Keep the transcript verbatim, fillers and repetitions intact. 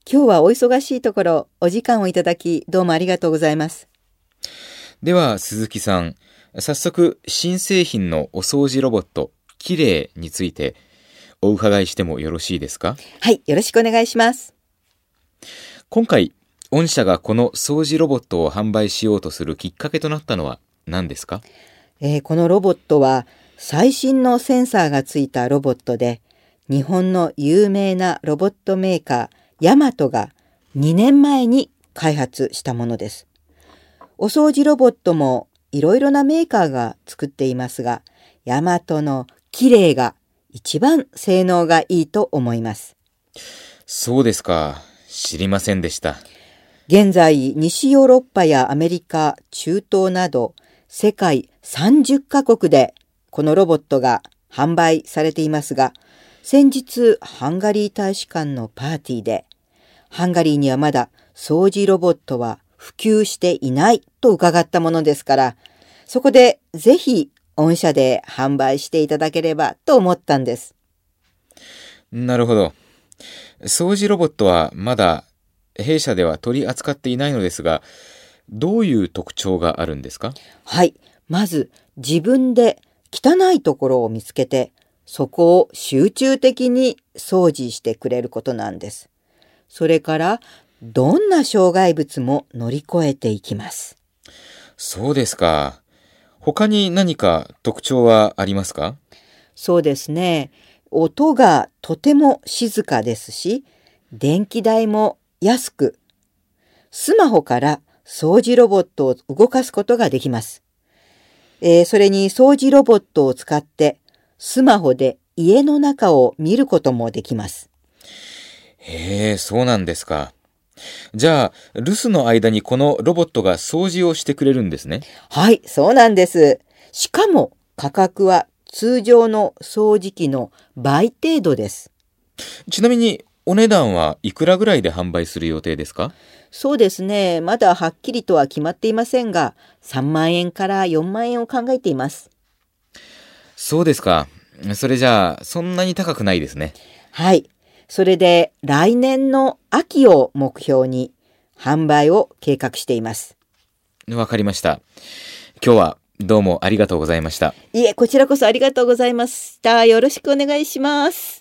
今日はお忙しいところ、お時間をいただき、どうもありがとうございます。 では、鈴木さん、早速、新製品のお掃除ロボット、キレイについて、お伺いしてもよろしいですか？ はい、よろしくお願いします。 今回、御社がこの掃除ロボットを販売しようとするきっかけとなったのは何ですか？ えー、このロボットは、最新のセンサーがついたロボットで、日本の有名なロボットメーカー、ヤマトがにねんまえに開発したものです。お掃除ロボットもいろいろなメーカーが作っていますが、ヤマトのキレイが一番性能がいいと思います。 そうですか。知りませんでした。 現在、西ヨーロッパやアメリカ、中東など世界さんじゅっかこくでこのロボットが販売されていますが、先日ハンガリー大使館のパーティーで、ハンガリーにはまだ掃除ロボットは普及していないと伺ったものですから、そこでぜひ御社で販売していただければと思ったんです。 なるほど。掃除ロボットはまだ弊社では取り扱っていないのですが、どういう特徴があるんですか？ はい。まず自分で汚いところを見つけて、そこを集中的に掃除してくれることなんです。それからどんな障害物も乗り越えていきます。 そうですか。他に何か特徴はありますか？ そうですね。音がとても静かですし、電気代も安く、スマホから掃除ロボットを動かすことができます。えー、それに掃除ロボットを使ってスマホで家の中を見ることもできます。 へえ、そうなんですか。じゃあ、留守の間にこのロボットが掃除をしてくれるんですね。 はい、そうなんです。しかも価格は通常の掃除機の倍程度です。 ちなみに、お値段はいくらぐらいで販売する予定ですか？ そうですね。まだはっきりとは決まっていませんが、さんまんえんからよんまんえんを考えています。 そうですか。それじゃあ、そんなに高くないですね。 はい。それで来年の秋を目標に販売を計画しています。 わかりました。今日はどうもありがとうございました。 いえ、こちらこそありがとうございました。よろしくお願いします。